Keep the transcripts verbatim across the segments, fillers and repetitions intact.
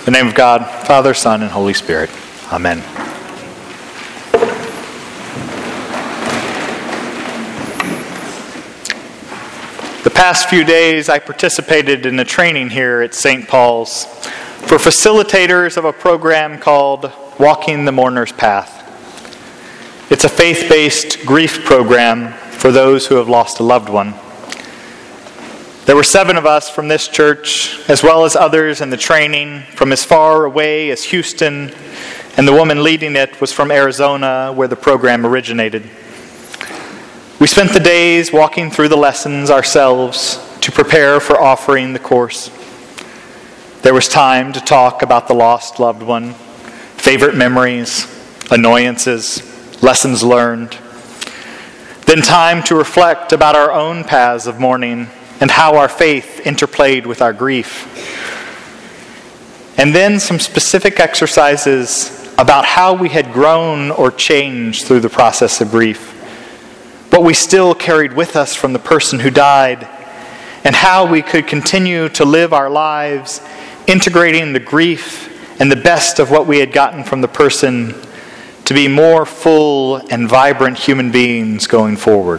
In the name of God, Father, Son, and Holy Spirit. Amen. The past few days, I participated in a training here at Saint Paul's for facilitators of a program called Walking the Mourner's Path. It's a faith-based grief program for those who have lost a loved one. There were seven of us from this church, as well as others in the training from as far away as Houston, and the woman leading it was from Arizona, where the program originated. We spent the days walking through the lessons ourselves to prepare for offering the course. There was time to talk about the lost loved one, favorite memories, annoyances, lessons learned. Then time to reflect about our own paths of mourning and how our faith interplayed with our grief. And then some specific exercises about how we had grown or changed through the process of grief, what we still carried with us from the person who died, and how we could continue to live our lives integrating the grief and the best of what we had gotten from the person to be more full and vibrant human beings going forward.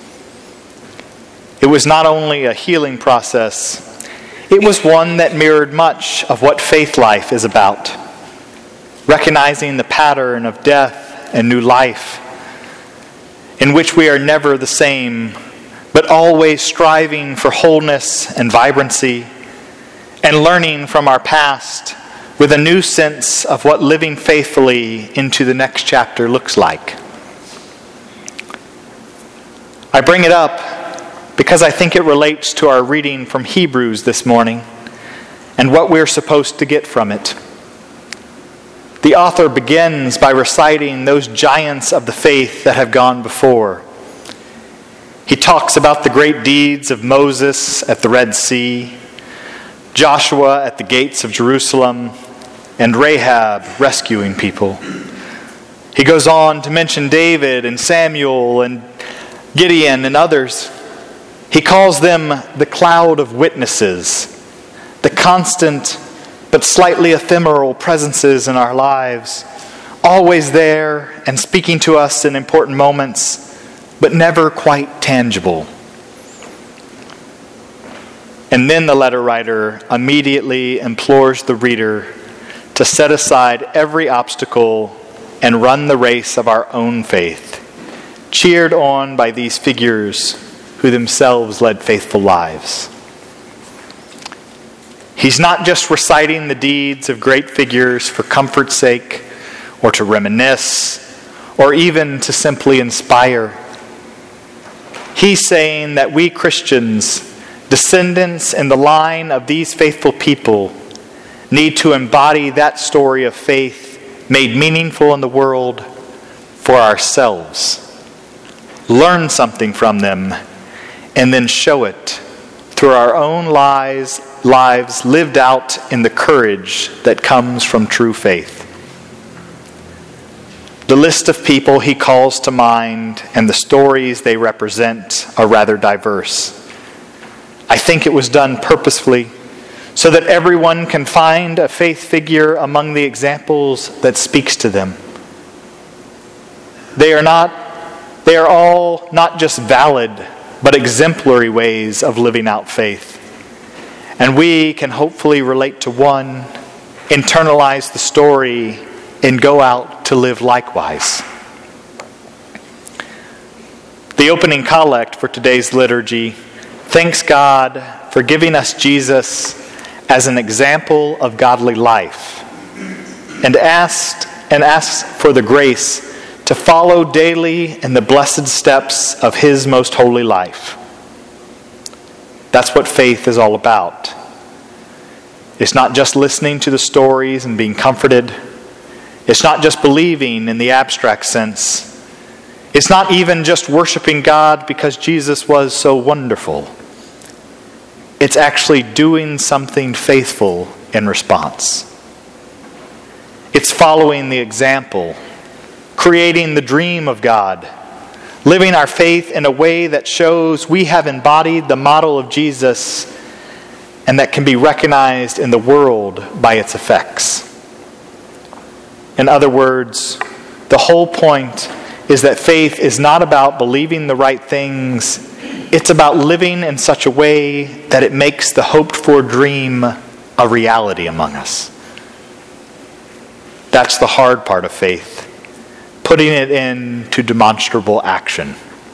It was not only a healing process, it was one that mirrored much of what faith life is about. Recognizing the pattern of death and new life, in which we are never the same, but always striving for wholeness and vibrancy, and learning from our past with a new sense of what living faithfully into the next chapter looks like. I bring it up because I think it relates to our reading from Hebrews this morning and what we're supposed to get from it. The author begins by reciting those giants of the faith that have gone before. He talks about the great deeds of Moses at the Red Sea, Joshua at the gates of Jerusalem, and Rahab rescuing people. He goes on to mention David and Samuel and Gideon and others. He calls them the cloud of witnesses, the constant but slightly ephemeral presences in our lives, always there and speaking to us in important moments, but never quite tangible. And then the letter writer immediately implores the reader to set aside every obstacle and run the race of our own faith, cheered on by these figures who themselves led faithful lives. He's not just reciting the deeds of great figures for comfort's sake, or to reminisce, or even to simply inspire. He's saying that we Christians, descendants in the line of these faithful people, need to embody that story of faith made meaningful in the world for ourselves. Learn something from them, and then show it through our own lives, lives lived out in the courage that comes from true faith. The list of people he calls to mind and the stories they represent are rather diverse. I think it was done purposefully so that everyone can find a faith figure among the examples that speaks to them. They are not, they are all not just valid, but exemplary ways of living out faith. And we can hopefully relate to one, internalize the story, and go out to live likewise. The opening collect for today's liturgy thanks God for giving us Jesus as an example of godly life, and asked and asks for the grace to follow daily in the blessed steps of his most holy life. That's what faith is all about. It's not just listening to the stories and being comforted. It's not just believing in the abstract sense. It's not even just worshiping God because Jesus was so wonderful. It's actually doing something faithful in response. It's following the example, creating the dream of God, living our faith in a way that shows we have embodied the model of Jesus and that can be recognized in the world by its effects. In other words, the whole point is that faith is not about believing the right things. It's about living in such a way that it makes the hoped-for dream a reality among us. That's the hard part of faith, putting it into demonstrable action.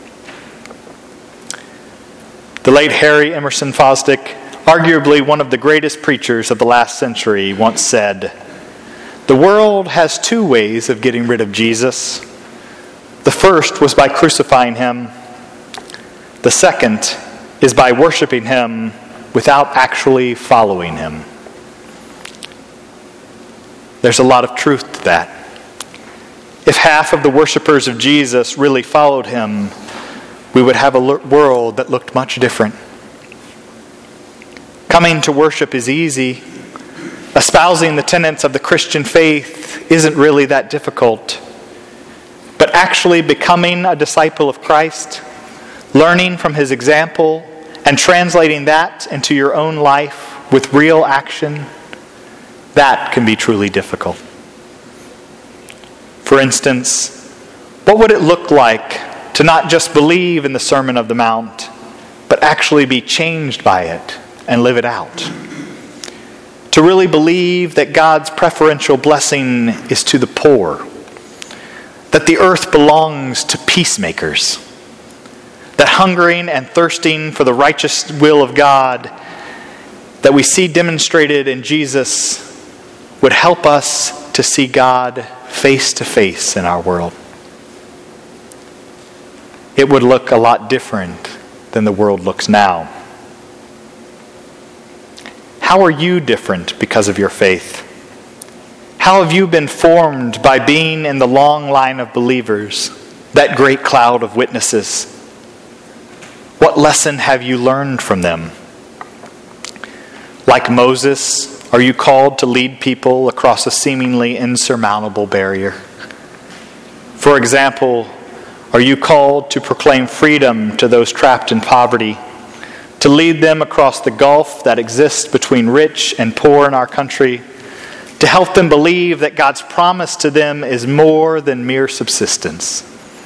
The late Harry Emerson Fosdick, arguably one of the greatest preachers of the last century, once said, "The world has two ways of getting rid of Jesus. The first was by crucifying him. The second is by worshiping him without actually following him." There's a lot of truth to that. If half of the worshipers of Jesus really followed him, we would have a world that looked much different. Coming to worship is easy. Espousing the tenets of the Christian faith isn't really that difficult. But actually becoming a disciple of Christ, learning from his example, and translating that into your own life with real action, that can be truly difficult. For instance, what would it look like to not just believe in the Sermon on the Mount, but actually be changed by it and live it out? To really believe that God's preferential blessing is to the poor, that the earth belongs to peacemakers, that hungering and thirsting for the righteous will of God that we see demonstrated in Jesus would help us to see God face to face in our world. It would look a lot different than the world looks now. How are you different because of your faith? How have you been formed by being in the long line of believers, that great cloud of witnesses? What lesson have you learned from them? Like Moses, are you called to lead people across a seemingly insurmountable barrier? For example, are you called to proclaim freedom to those trapped in poverty, to lead them across the gulf that exists between rich and poor in our country, to help them believe that God's promise to them is more than mere subsistence?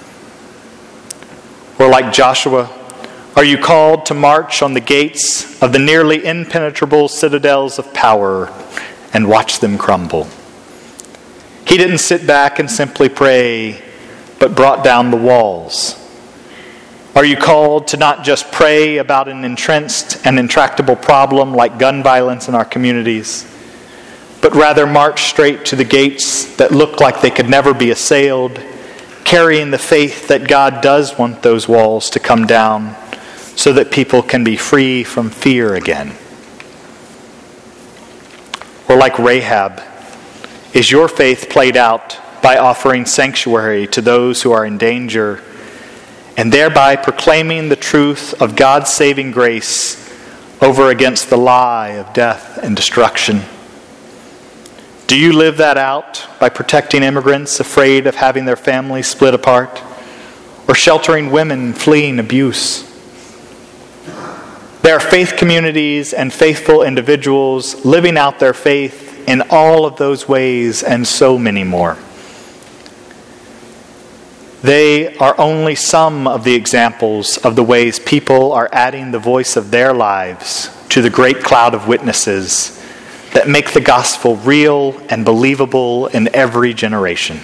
Or like Joshua, are you called to march on the gates of the nearly impenetrable citadels of power and watch them crumble? He didn't sit back and simply pray, but brought down the walls. Are you called to not just pray about an entrenched and intractable problem like gun violence in our communities, but rather march straight to the gates that look like they could never be assailed, carrying the faith that God does want those walls to come down, so that people can be free from fear again? Or like Rahab, is your faith played out by offering sanctuary to those who are in danger, and thereby proclaiming the truth of God's saving grace over against the lie of death and destruction? Do you live that out by protecting immigrants afraid of having their families split apart, or sheltering women fleeing abuse? There are faith communities and faithful individuals living out their faith in all of those ways and so many more. They are only some of the examples of the ways people are adding the voice of their lives to the great cloud of witnesses that make the gospel real and believable in every generation.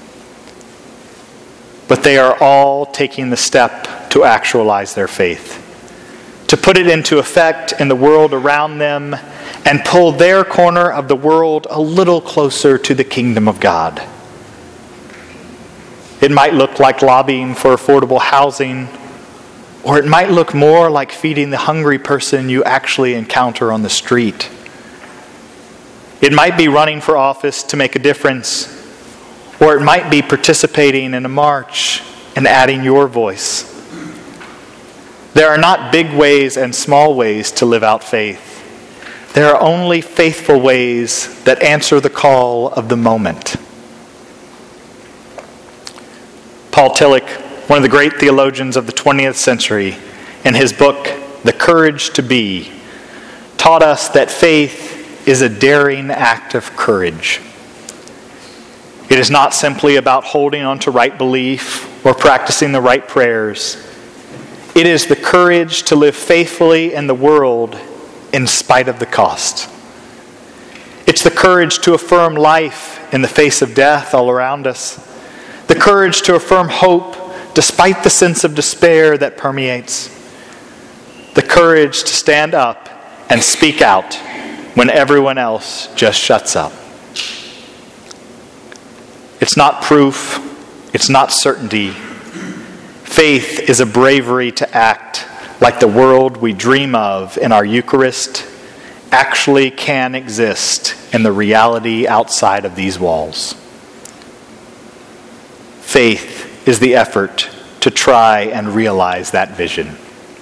But they are all taking the step to actualize their faith, to put it into effect in the world around them, and pull their corner of the world a little closer to the kingdom of God. It might look like lobbying for affordable housing, or it might look more like feeding the hungry person you actually encounter on the street. It might be running for office to make a difference, or it might be participating in a march and adding your voice. There are not big ways and small ways to live out faith. There are only faithful ways that answer the call of the moment. Paul Tillich, one of the great theologians of the twentieth century, in his book, The Courage to Be, taught us that faith is a daring act of courage. It is not simply about holding on to right belief or practicing the right prayers. It is the courage to live faithfully in the world in spite of the cost. It's the courage to affirm life in the face of death all around us. The courage to affirm hope despite the sense of despair that permeates. The courage to stand up and speak out when everyone else just shuts up. It's not proof. It's not certainty. Faith is a bravery to act like the world we dream of in our Eucharist actually can exist in the reality outside of these walls. Faith is the effort to try and realize that vision.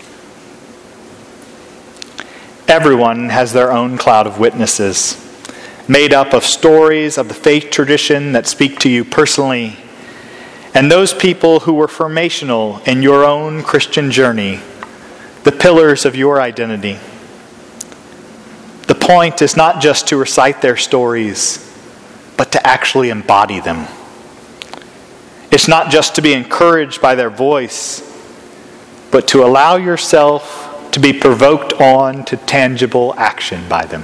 Everyone has their own cloud of witnesses, made up of stories of the faith tradition that speak to you personally, and those people who were formational in your own Christian journey, the pillars of your identity. The point is not just to recite their stories, but to actually embody them. It's not just to be encouraged by their voice, but to allow yourself to be provoked on to tangible action by them.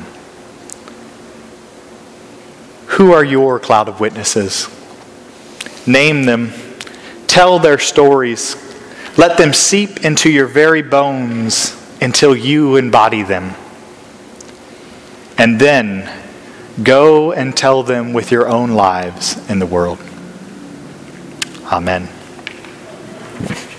Who are your cloud of witnesses? Name them. Tell their stories. Let them seep into your very bones until you embody them. And then go and tell them with your own lives in the world. Amen.